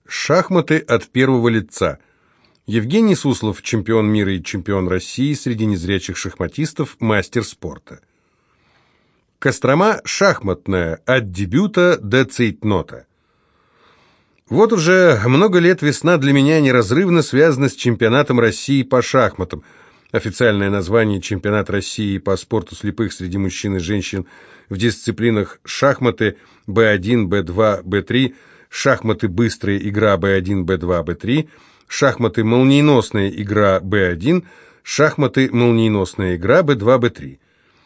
Шахматы от первого лица. Евгений Суслов, чемпион мира и чемпион России среди незрячих шахматистов, мастер спорта. Кострома шахматная, от дебюта до цейтнота. Вот уже много лет весна для меня неразрывно связана с чемпионатом России по шахматам. Официальное название «Чемпионат России по спорту слепых среди мужчин и женщин в дисциплинах шахматы Б1, Б2, Б3, шахматы быстрая игра Б1, Б2, Б3, шахматы молниеносная игра Б1, шахматы молниеносная игра Б2, Б3.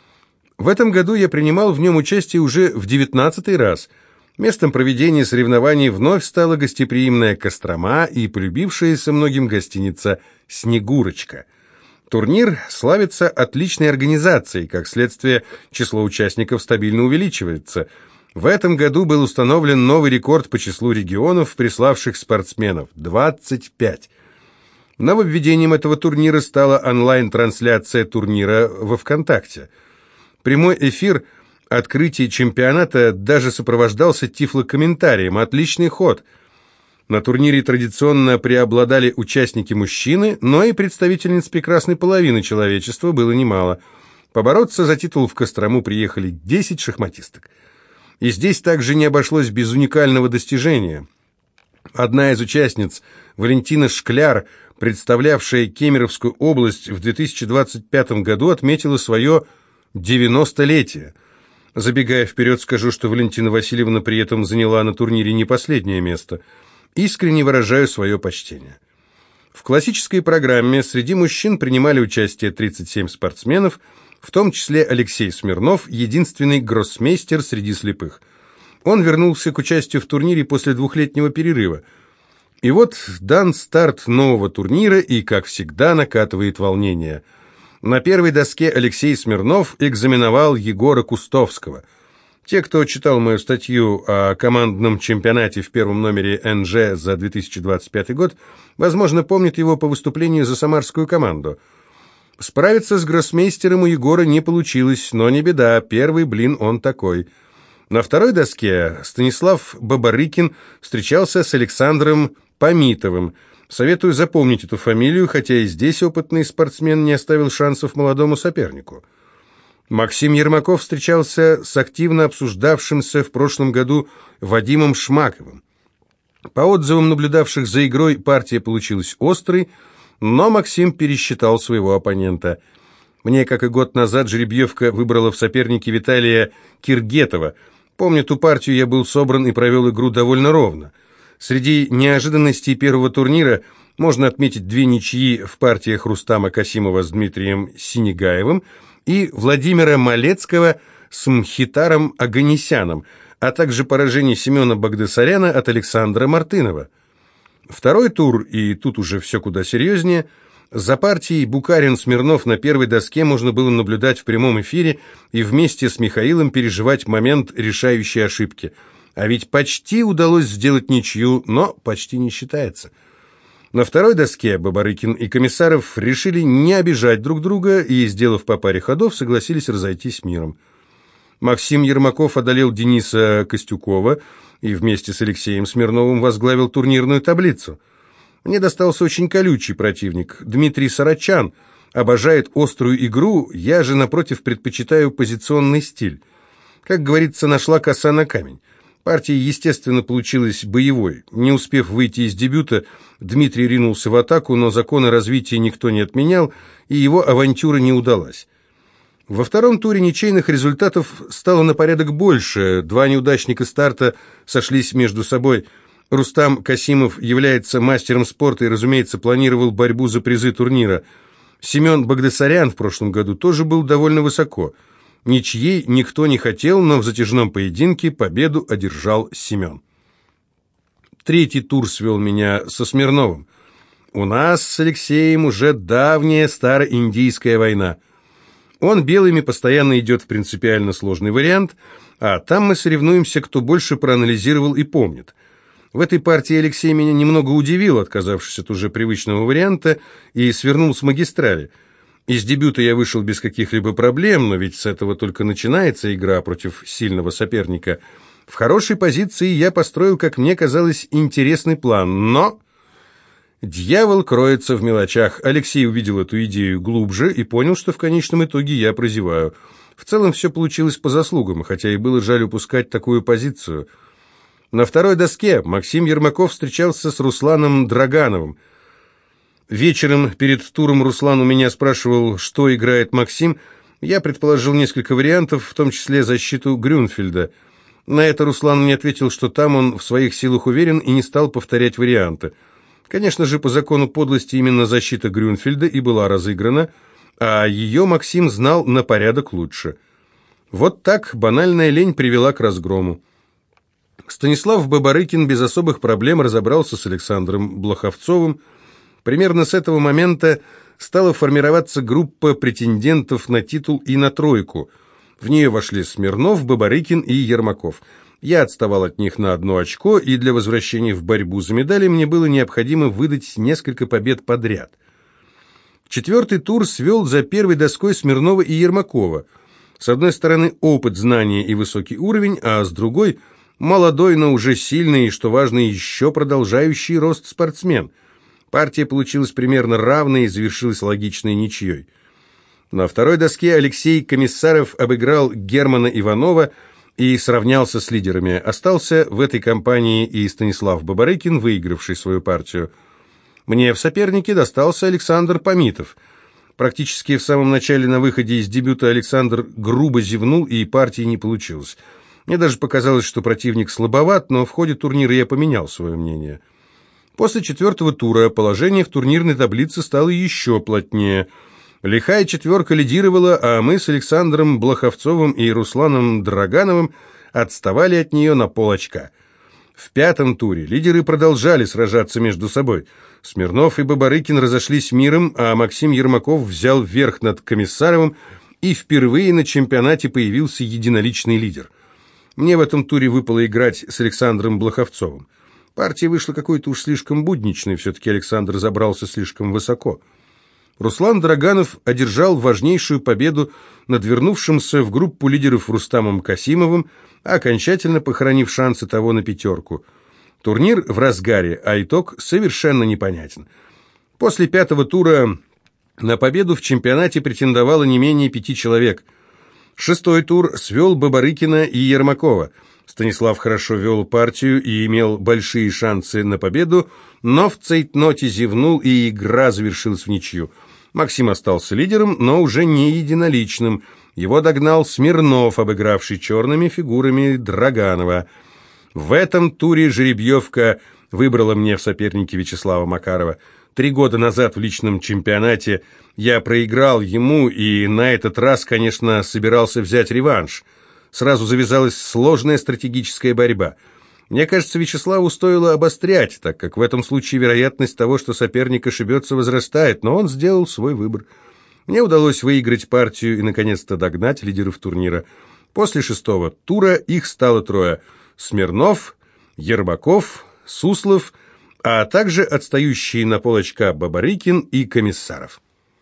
В этом году я принимал в нем участие уже в 19-й раз. Местом проведения соревнований вновь стала гостеприимная Кострома и полюбившаяся многим гостиница «Снегурочка». Турнир славится отличной организацией, как следствие, число участников стабильно увеличивается. В этом году был установлен новый рекорд по числу регионов, приславших спортсменов – 25. Нововведением этого турнира стала онлайн-трансляция турнира во ВКонтакте. Прямой эфир открытия чемпионата даже сопровождался тифлокомментарием. Отличный ход. На турнире традиционно преобладали участники-мужчины, но и представительниц прекрасной половины человечества было немало. Побороться за титул в Кострому приехали 10 шахматисток. И здесь также не обошлось без уникального достижения. Одна из участниц, Валентина Шкляр, представлявшая Кемеровскую область в 2025 году, отметила свое 90-летие. Забегая вперед, скажу, что Валентина Васильевна при этом заняла на турнире не последнее место. Искренне выражаю свое почтение. В классической программе среди мужчин принимали участие 37 спортсменов, в том числе Алексей Смирнов, единственный гроссмейстер среди слепых. Он вернулся к участию в турнире после двухлетнего перерыва. И вот дан старт нового турнира, и, как всегда, накатывает волнение. На первой доске Алексей Смирнов экзаменовал Егора Кустовского. Те, кто читал мою статью о командном чемпионате в первом номере НЖ за 2025 год, возможно, помнят его по выступлению за самарскую команду. Справиться с гроссмейстером у Егора не получилось, но не беда, первый блин он такой. На второй доске Станислав Бабарыкин встречался с Александром Помитовым. Советую запомнить эту фамилию, хотя и здесь опытный спортсмен не оставил шансов молодому сопернику. Максим Ермаков встречался с активно обсуждавшимся в прошлом году Вадимом Шмаковым. По отзывам наблюдавших за игрой, партия получилась острой, но Максим пересчитал своего оппонента. Мне, как и год назад, жеребьевка выбрала в сопернике Виталия Киргетова. Помню, ту партию я был собран и провел игру довольно ровно. Среди неожиданностей первого турнира можно отметить 2 ничьи в партиях Рустама Касимова с Дмитрием Синегаевым и Владимира Малецкого с Мхитаром Оганесяном, а также поражение Семена Багдасаряна от Александра Мартынова. Второй тур, и тут уже все куда серьезнее, за партией Букарин-Смирнов на первой доске можно было наблюдать в прямом эфире и вместе с Михаилом переживать момент решающей ошибки. А ведь почти удалось сделать ничью, но почти не считается. На второй доске Бабарыкин и Комиссаров решили не обижать друг друга и, сделав по паре ходов, согласились разойтись миром. Максим Ермаков одолел Дениса Костюкова и вместе с Алексеем Смирновым возглавил турнирную таблицу. Мне достался очень колючий противник, Дмитрий Сарачан. Обожает острую игру, я же, напротив, предпочитаю позиционный стиль. Как говорится, нашла коса на камень. Партия, естественно, получилась боевой. Не успев выйти из дебюта, Дмитрий ринулся в атаку, но законы развития никто не отменял, и его авантюра не удалась. Во втором туре ничейных результатов стало на порядок больше. 2 неудачника старта сошлись между собой. Рустам Касимов является мастером спорта и, разумеется, планировал борьбу за призы турнира. Семен Багдасарян в прошлом году тоже был довольно высоко. Ничьей никто не хотел, но в затяжном поединке победу одержал Семен. Третий тур свел меня со Смирновым. У нас с Алексеем уже давняя староиндийская война. Он белыми постоянно идет в принципиально сложный вариант, а там мы соревнуемся, кто больше проанализировал и помнит. В этой партии Алексей меня немного удивил, отказавшись от уже привычного варианта, и свернул с магистрали. Из дебюта я вышел без каких-либо проблем, но ведь с этого только начинается игра против сильного соперника. В хорошей позиции я построил, как мне казалось, интересный план, но... Дьявол кроется в мелочах. Алексей увидел эту идею глубже и понял, что в конечном итоге я прозеваю. В целом все получилось по заслугам, хотя и было жаль упускать такую позицию. На второй доске Максим Ермаков встречался с Русланом Драгановым. Вечером перед туром Руслан у меня спрашивал, что играет Максим. Я предположил несколько вариантов, в том числе защиту Грюнфельда. На это Руслан мне ответил, что там он в своих силах уверен и не стал повторять варианты. Конечно же, по закону подлости именно защита Грюнфельда и была разыграна, а ее Максим знал на порядок лучше. Вот так банальная лень привела к разгрому. Станислав Бабарыкин без особых проблем разобрался с Александром Блоховцовым. Примерно с этого момента стала формироваться группа претендентов на титул и на тройку. В нее вошли Смирнов, Бабарыкин и Ермаков. Я отставал от них на 1 очко, и для возвращения в борьбу за медали мне было необходимо выдать несколько побед подряд. 4-й тур свел за первой доской Смирнова и Ермакова. С одной стороны, опыт, знания и высокий уровень, а с другой – молодой, но уже сильный и, что важно, еще продолжающий рост спортсмен. Партия получилась примерно равной и завершилась логичной ничьей. На второй доске Алексей Комиссаров обыграл Германа Иванова и сравнялся с лидерами. Остался в этой компании и Станислав Бабарыкин, выигравший свою партию. Мне в сопернике достался Александр Помитов. Практически в самом начале на выходе из дебюта Александр грубо зевнул, и партии не получилось. Мне даже показалось, что противник слабоват, но в ходе турнира я поменял свое мнение. После 4-го тура положение в турнирной таблице стало еще плотнее. Лихая четверка лидировала, а мы с Александром Блоховцовым и Русланом Драгановым отставали от нее на полочка. В 5-м туре лидеры продолжали сражаться между собой. Смирнов и Бабарыкин разошлись миром, а Максим Ермаков взял верх над Комиссаровым, и впервые на чемпионате появился единоличный лидер. Мне в этом туре выпало играть с Александром Блоховцовым. Партия вышла какой-то уж слишком будничной, все-таки Александр забрался слишком высоко. Руслан Драганов одержал важнейшую победу над вернувшимся в группу лидеров Рустамом Касимовым, окончательно похоронив шансы того на 5-ку. Турнир в разгаре, а итог совершенно непонятен. После 5-го тура на победу в чемпионате претендовало не менее 5 человек. 6-й тур свел Бабарыкина и Ермакова. Станислав хорошо вел партию и имел большие шансы на победу, но в цейтноте зевнул, и игра завершилась в ничью. Максим остался лидером, но уже не единоличным. Его догнал Смирнов, обыгравший черными фигурами Драганова. В этом туре жеребьевка выбрала мне в сопернике Вячеслава Макарова. 3 года назад в личном чемпионате я проиграл ему, и на этот раз, конечно, собирался взять реванш. Сразу завязалась сложная стратегическая борьба. Мне кажется, Вячеславу стоило обострять, так как в этом случае вероятность того, что соперник ошибется, возрастает, но он сделал свой выбор. Мне удалось выиграть партию и, наконец-то, догнать лидеров турнира. После 6-го тура их стало 3: Смирнов, Ермаков, Суслов, а также отстающие на полочка Бабарыкин и Комиссаров.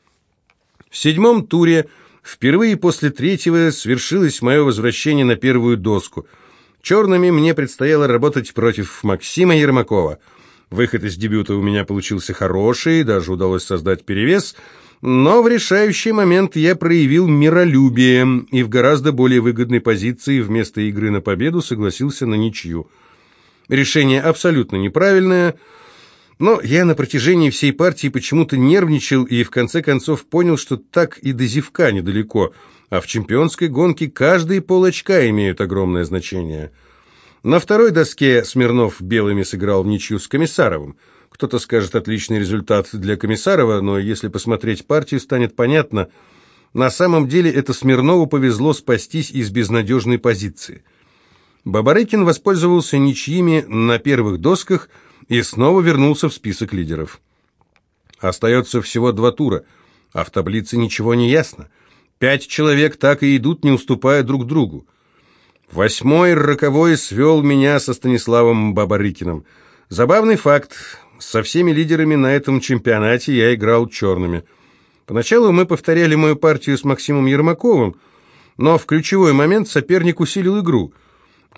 В 7-м туре впервые после 3-го свершилось мое возвращение на первую доску. Черными мне предстояло работать против Максима Ермакова. Выход из дебюта у меня получился хороший, даже удалось создать перевес, но в решающий момент я проявил миролюбие и в гораздо более выгодной позиции вместо игры на победу согласился на ничью. Решение абсолютно неправильное, но я на протяжении всей партии почему-то нервничал и в конце концов понял, что так и до зевка недалеко, а в чемпионской гонке каждые полочка имеют огромное значение. На второй доске Смирнов белыми сыграл в ничью с Комиссаровым. Кто-то скажет, отличный результат для Комиссарова, но если посмотреть партию, станет понятно, на самом деле это Смирнову повезло спастись из безнадежной позиции. Бабарыкин воспользовался ничьими на первых досках и снова вернулся в список лидеров. Остается всего 2 тура, а в таблице ничего не ясно. 5 человек так и идут, не уступая друг другу. 8-й роковой свел меня со Станиславом Бабарыкиным. Забавный факт, со всеми лидерами на этом чемпионате я играл черными. Поначалу мы повторяли мою партию с Максимом Ермаковым, но в ключевой момент соперник усилил игру.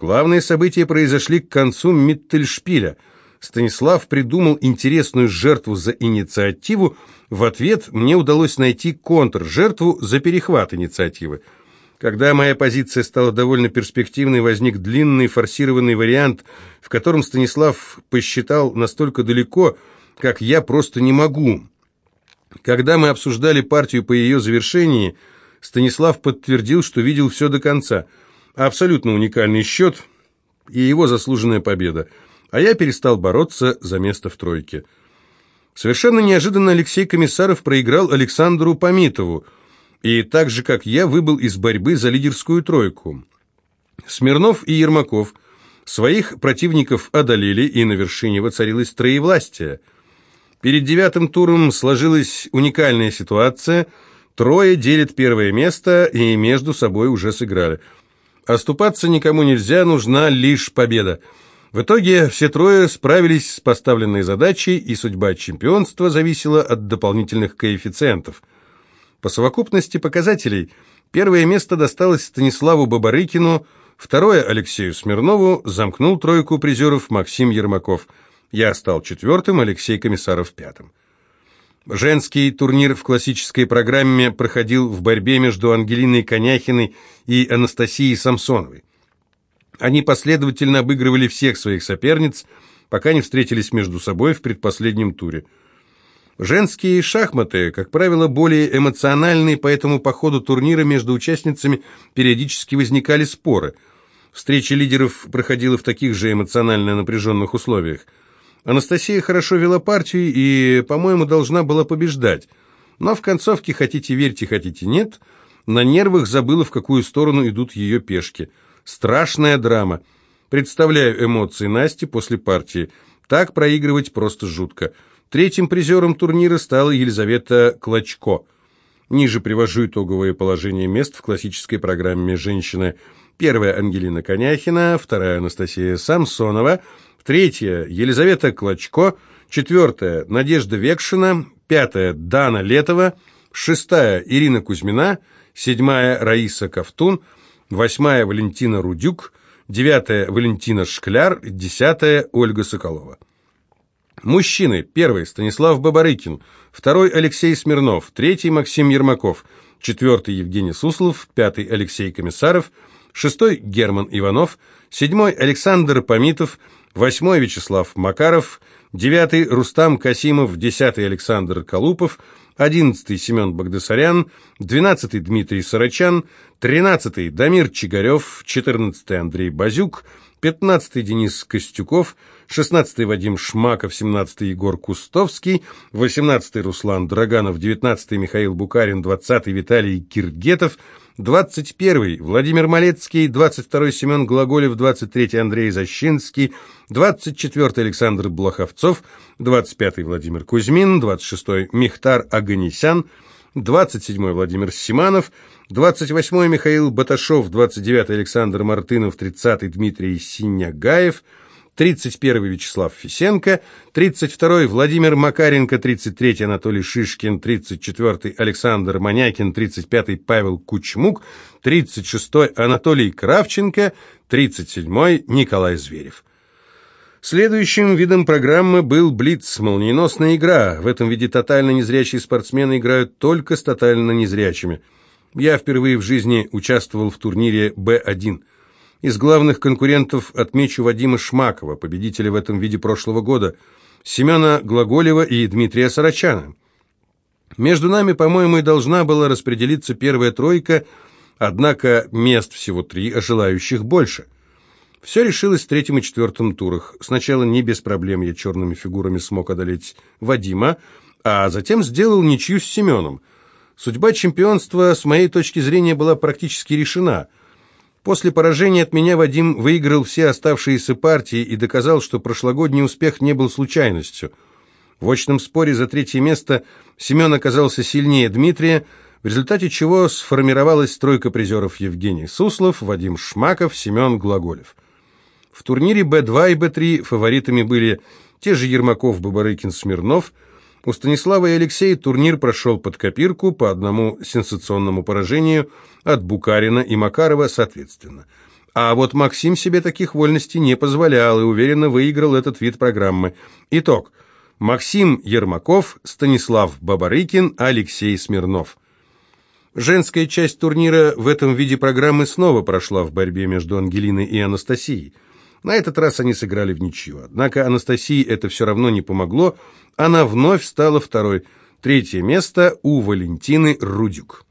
Главные события произошли к концу Миттельшпиля. Станислав придумал интересную жертву за инициативу, в ответ мне удалось найти контржертву за перехват инициативы. Когда моя позиция стала довольно перспективной, возник длинный форсированный вариант, в котором Станислав посчитал настолько далеко, как я просто не могу. Когда мы обсуждали партию по ее завершении, Станислав подтвердил, что видел все до конца. Абсолютно уникальный счет и его заслуженная победа. А я перестал бороться за место в тройке. Совершенно неожиданно Алексей Комиссаров проиграл Александру Помитову, и так же, как я, выбыл из борьбы за лидерскую тройку. Смирнов и Ермаков своих противников одолели, и на вершине воцарилось троевластие. Перед 9-м туром сложилась уникальная ситуация. Трое делят первое место и между собой уже сыграли. Оступаться никому нельзя, нужна лишь победа. В итоге все трое справились с поставленной задачей, и судьба чемпионства зависела от дополнительных коэффициентов. По совокупности показателей первое место досталось Станиславу Бабарыкину, второе – Алексею Смирнову, замкнул тройку призеров Максим Ермаков. Я стал 4-м, Алексей Комиссаров 5-м. Женский турнир в классической программе проходил в борьбе между Ангелиной Коняхиной и Анастасией Самсоновой. Они последовательно обыгрывали всех своих соперниц, пока не встретились между собой в предпоследнем туре. Женские шахматы, как правило, более эмоциональные, поэтому по ходу турнира между участницами периодически возникали споры. Встреча лидеров проходила в таких же эмоционально напряженных условиях. Анастасия хорошо вела партию и, по-моему, должна была побеждать. Но в концовке, хотите верьте, хотите нет, на нервах забыла, в какую сторону идут ее пешки. Страшная драма. Представляю эмоции Насти после партии. Так проигрывать просто жутко. Третьим призером турнира стала Елизавета Клочко. Ниже привожу итоговое положение мест в классической программе «Женщины». Первая – Ангелина Коняхина, вторая – Анастасия Самсонова, третья – Елизавета Клочко, четвертая – Надежда Векшина, пятая – Дана Летова, шестая – Ирина Кузьмина, седьмая – Раиса Ковтун, восьмая – Валентина Рудюк, девятая – Валентина Шкляр, десятая – Ольга Соколова. Мужчины. Первый – Станислав Бабарыкин, второй – Алексей Смирнов, третий – Максим Ермаков, четвертый – Евгений Суслов, пятый – Алексей Комиссаров, шестой – Герман Иванов, седьмой – Александр Помитов, восьмой – Вячеслав Макаров, девятый – Рустам Касимов, десятый – Александр Колупов, одиннадцатый – Семен Багдасарян, двенадцатый – Дмитрий Сарачан, тринадцатый – Дамир Чигарев, четырнадцатый – Андрей Базюк, пятнадцатый – Денис Костюков, шестнадцатый – Вадим Шмаков, семнадцатый – Егор Кустовский, восемнадцатый – Руслан Драганов, девятнадцатый – Михаил Букарин, двадцатый – Виталий Киргетов, 21-й – Владимир Малецкий, 22-й – Семен Глаголев, 23-й – Андрей Защинский, 24-й – Александр Блоховцов, 25-й – Владимир Кузьмин, 26-й – Михтар Аганесян, 27-й – Владимир Симанов, 28-й – Михаил Баташов, 29-й – Александр Мартынов, 30-й – Дмитрий Синягаев, 31-й – Вячеслав Фисенко, 32-й – Владимир Макаренко, 33-й – Анатолий Шишкин, 34-й – Александр Манякин, 35-й – Павел Кучмук, 36-й – Анатолий Кравченко, 37-й – Николай Зверев. Следующим видом программы был блиц, молниеносная игра. В этом виде тотально незрячие спортсмены играют только с тотально незрячими. Я впервые в жизни участвовал в турнире Б1. Из главных конкурентов отмечу Вадима Шмакова, победителя в этом виде прошлого года, Семена Глаголева и Дмитрия Сарачана. Между нами, по-моему, и должна была распределиться первая тройка, однако мест всего 3, а желающих больше. Все решилось в третьем и четвертом турах. Сначала не без проблем я черными фигурами смог одолеть Вадима, а затем сделал ничью с Семеном. Судьба чемпионства, с моей точки зрения, была практически решена. После поражения от меня Вадим выиграл все оставшиеся партии и доказал, что прошлогодний успех не был случайностью. В очном споре за третье место Семен оказался сильнее Дмитрия, в результате чего сформировалась тройка призеров: Евгений Суслов, Вадим Шмаков, Семен Глаголев. В турнире Б2 и Б3 фаворитами были те же Ермаков, Бабарыкин, Смирнов. У Станислава и Алексея турнир прошел под копирку по одному сенсационному поражению от Букарина и Макарова соответственно. А вот Максим себе таких вольностей не позволял и уверенно выиграл этот вид программы. Итог. Максим Ермаков, Станислав Бабарыкин, Алексей Смирнов. Женская часть турнира в этом виде программы снова прошла в борьбе между Ангелиной и Анастасией. На этот раз они сыграли в ничью. Однако Анастасии это все равно не помогло. Она вновь стала второй. Третье место у Валентины Рудюк.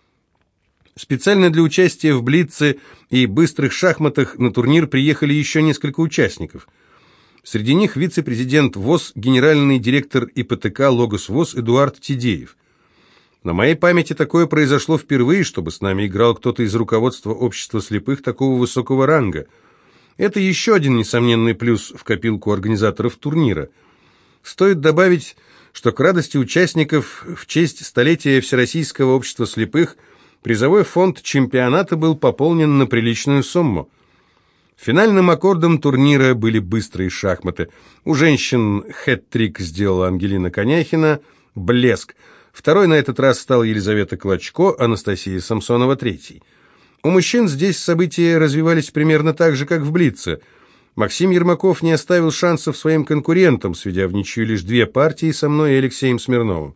Специально для участия в блице и быстрых шахматах на турнир приехали еще несколько участников. Среди них вице-президент ВОС, генеральный директор ИПТК «Логос ВОС» Эдуард Тидеев. На моей памяти такое произошло впервые, чтобы с нами играл кто-то из руководства общества слепых такого высокого ранга. Это еще один несомненный плюс в копилку организаторов турнира. Стоит добавить, что к радости участников в честь столетия Всероссийского общества слепых призовой фонд чемпионата был пополнен на приличную сумму. Финальным аккордом турнира были быстрые шахматы. У женщин хэт-трик сделала Ангелина Коняхина, блеск. Второй на этот раз стал Елизавета Клочко, Анастасия Самсонова третий. У мужчин здесь события развивались примерно так же, как в блице. Максим Ермаков не оставил шансов своим конкурентам, сведя в ничью лишь 2 партии со мной и Алексеем Смирновым.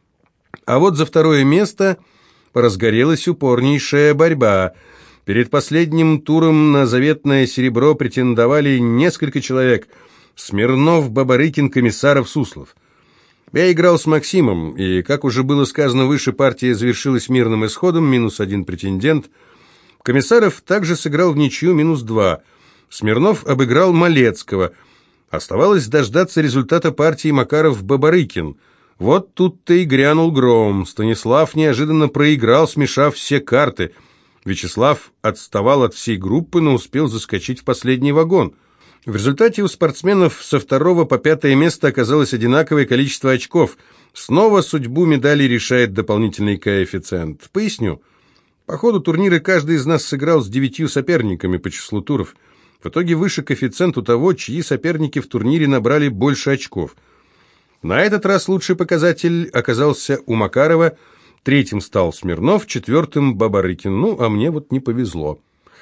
А вот за второе место разгорелась упорнейшая борьба. Перед последним туром на заветное серебро претендовали несколько человек: Смирнов, Бабарыкин, Комиссаров, Суслов. Я играл с Максимом, и, как уже было сказано выше, партия завершилась мирным исходом, -1 претендент. Комиссаров также сыграл в ничью -2. Смирнов обыграл Малецкого. Оставалось дождаться результата партии Макаров-Бабарыкин. Вот тут-то и грянул гром. Станислав неожиданно проиграл, смешав все карты. Вячеслав отставал от всей группы, но успел заскочить в последний вагон. В результате у спортсменов со 2 по 5 место оказалось одинаковое количество очков. Снова судьбу медалей решает дополнительный коэффициент. Поясню. По ходу турнира каждый из нас сыграл с 9 соперниками по числу туров. В итоге выше коэффициент у того, чьи соперники в турнире набрали больше очков. На этот раз лучший показатель оказался у Макарова. Третьим стал Смирнов, 4-м Бабарыкин. Ну, а мне вот не повезло.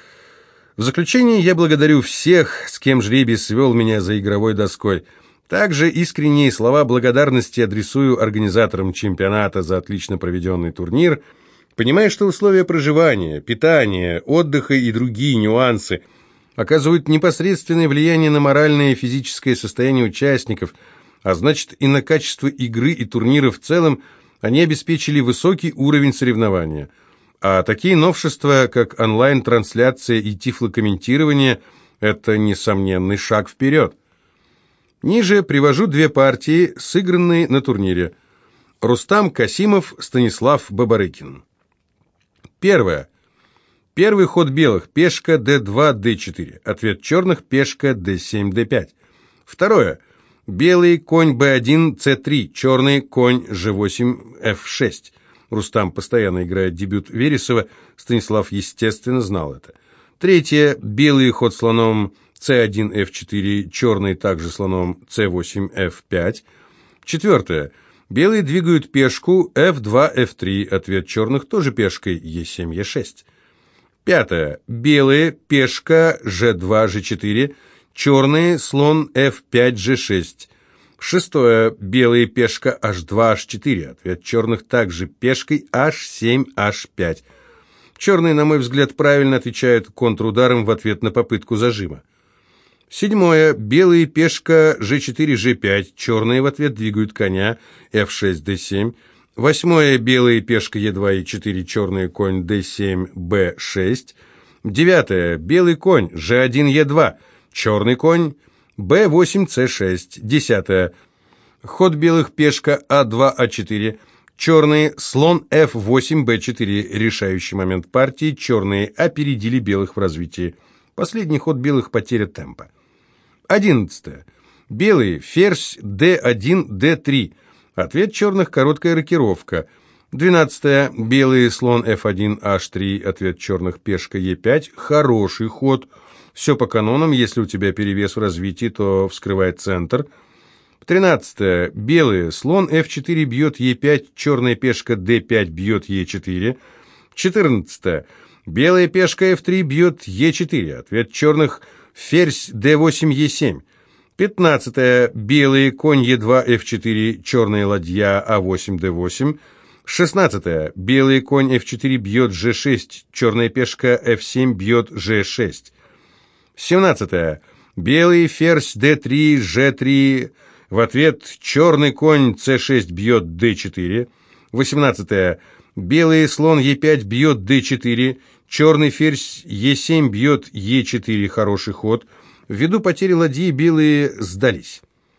В заключение я благодарю всех, с кем жребий свел меня за игровой доской. Также искренние слова благодарности адресую организаторам чемпионата за отлично проведенный турнир. Понимая, что условия проживания, питания, отдыха и другие нюансы оказывают непосредственное влияние на моральное и физическое состояние участников, а значит и на качество игры и турнира в целом, они обеспечили высокий уровень соревнования. А такие новшества, как онлайн-трансляция и тифлокомментирование, это несомненный шаг вперед. Ниже привожу 2 партии, сыгранные на турнире. Рустам Касимов, Станислав Бабарыкин. Первое. Первый ход белых. Пешка d2, d4. Ответ черных. Пешка d7, d5. Второе. Белый конь b1, c3. Черный конь g8, f6. Рустам постоянно играет дебют Вересова. Станислав, естественно, знал это. Третье. Белый ход слоном c1, f4. Черный также слоном c8, f5. Четвертое. Белые двигают пешку f2, f3. Ответ черных тоже пешкой e7, e6. Пятое. Белые, пешка g2, g4. Черные, слон f5, g6. Шестое. Белые, пешка h2, h4. Ответ черных также пешкой h7, h5. Черные, на мой взгляд, правильно отвечают контрударом в ответ на попытку зажима. Седьмое. Белые, пешка g4, g5. Черные в ответ двигают коня f6, d7. Восьмое. Белые, пешка e2, e4. Черный конь d7, b6. Девятое. Белый конь g1, e2. Черный конь b8, c6. Десятое. Ход белых, пешка a2, a4. Черные, слон f8, b4. Решающий момент партии. Черные опередили белых в развитии. Последний ход белых, потеря темпа. 11. Белый, ферзь d1, d3. Ответ черных, короткая рокировка. 12. Белый, слон f1, h3. Ответ черных, пешка e5. Хороший ход. Все по канонам. Если у тебя перевес в развитии, то вскрывай центр. 13. Белый, слон f4 бьет e5. Черная пешка d5 бьет e4. 14. Белая пешка f3 бьет e4. Ответ черных — ферзь d8, e7. 15. Белый конь e2, f4, черная ладья a8, d8. 16. Белый конь f4 бьет g6, черная пешка f7 бьет g6. 17. Белый ферзь d3, g3. В ответ черный конь c6 бьет d4. 18. Белый слон e5 бьет d4. Черный ферзь e7 бьет e4. Хороший ход. Ввиду потери ладьи белые сдались.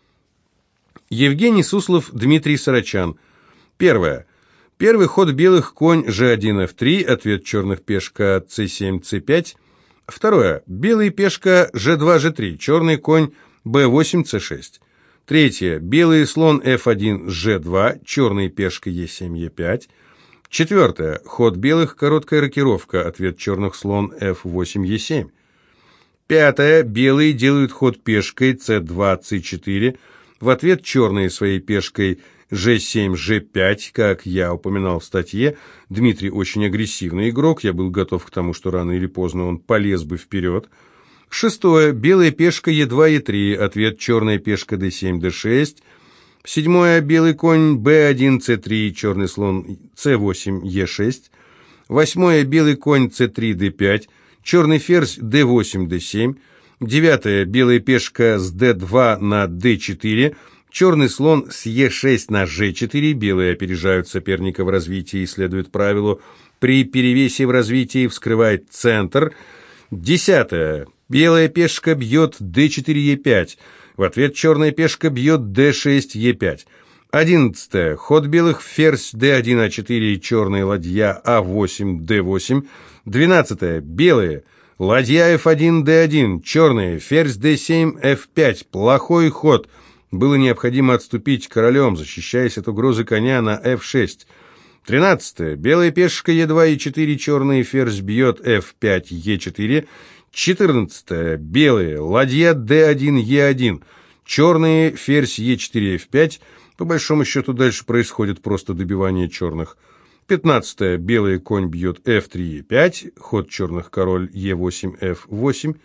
Евгений Суслов, Дмитрий Сарачан. Первое. Первый ход белых конь g1, f3. Ответ черных пешка c7, c5. Второе. Белый пешка g2, g3. Черный конь b8, c6. Третье. Белый слон f1, g2. Черный пешка e7, e5. Четвертое. Ход белых, короткая рокировка. Ответ черных слон f8, e7. Пятое. Белые делают ход пешкой c2, c4. В ответ черные своей пешкой g7, g5. Как я упоминал в статье, Дмитрий очень агрессивный игрок. Я был готов к тому, что рано или поздно он полез бы вперед. Шестое. Белая пешка e2, e3. Ответ черная пешка d7, d6. Седьмое. Белый конь b1, c3. Черный слон c8, e6. Восьмое. Белый конь c3, d5. Черный ферзь d8, d7. Девятое. Белая пешка с d2 на d4. Черный слон с e6 на g4. Белые опережают соперника в развитии и следуют правилу «при перевесе в развитии вскрывает центр». Десятое. Белая пешка бьет d4, e5. В ответ черная пешка бьет d6, e5. 11. Ход белых ферзь d1, a4, черная ладья a8, d8. 12. Белые. Ладья f1, d1, черные, ферзь d7, f5. Плохой ход. Было необходимо отступить королем, защищаясь от угрозы коня на f6. 13. Белая пешка e2, e4, черный ферзь бьет f5, e4. 14. Белые. Ладья d1, e1. Черные ферзь e4, f5. По большому счету дальше происходит просто добивание черных. 15. Белый конь бьет f3, e5. Ход черных король e8, f8.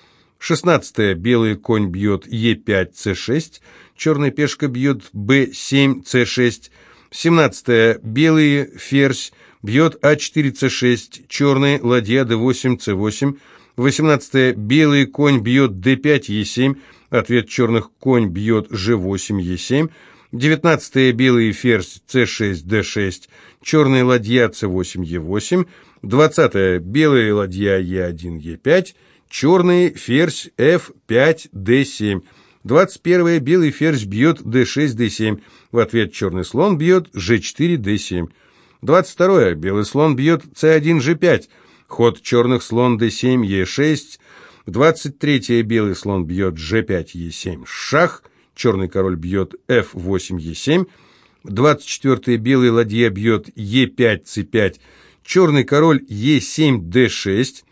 16. Белый конь бьет e5, c6. Черная пешка бьет b7, c6. 17. Белый ферзь бьет a4, c6. Черный ладья d8, c8. 18. Белый конь бьет d5, e7. Ответ черных конь бьет g8, e7. 19. Белый ферзь c6, d6. Черная ладья c8, e8. 20. Белая ладья e1, e5. Черный ферзь f5, d7. 21. Белый ферзь бьет d6, d7. В ответ черный слон бьет g4, d7. 22. Белый слон бьет c1, g5. Ход черных слон d7, e6. 23. Белый слон бьет g5, e7. Шах. Черный король бьет f8, e7. 24. Белый ладья бьет e5, c5. Черный король e7, d6.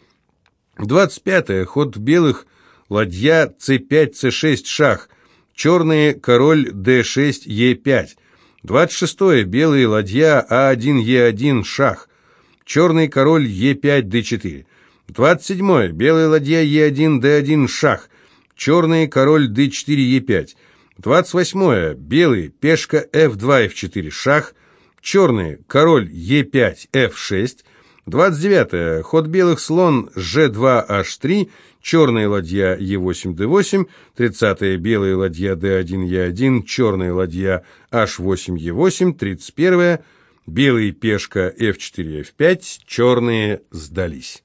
25. Ход белых. Ладья c5, c6, шах. Черный король d6, e5. 26. Белый ладья a1, e1, шах. Черный король e5, d4. 27. Белый ладья e1, d1, шах. Черный король d4, e5. 28. Белый пешка f2, f4, шах. Черный король e5, f6. 29. Ход белых слон g2, h3. Черная ладья e8, d8. 30. Белая ладья d1, e1. Черная ладья h8, e8. 31. Белый пешка f4, f5. Черные сдались.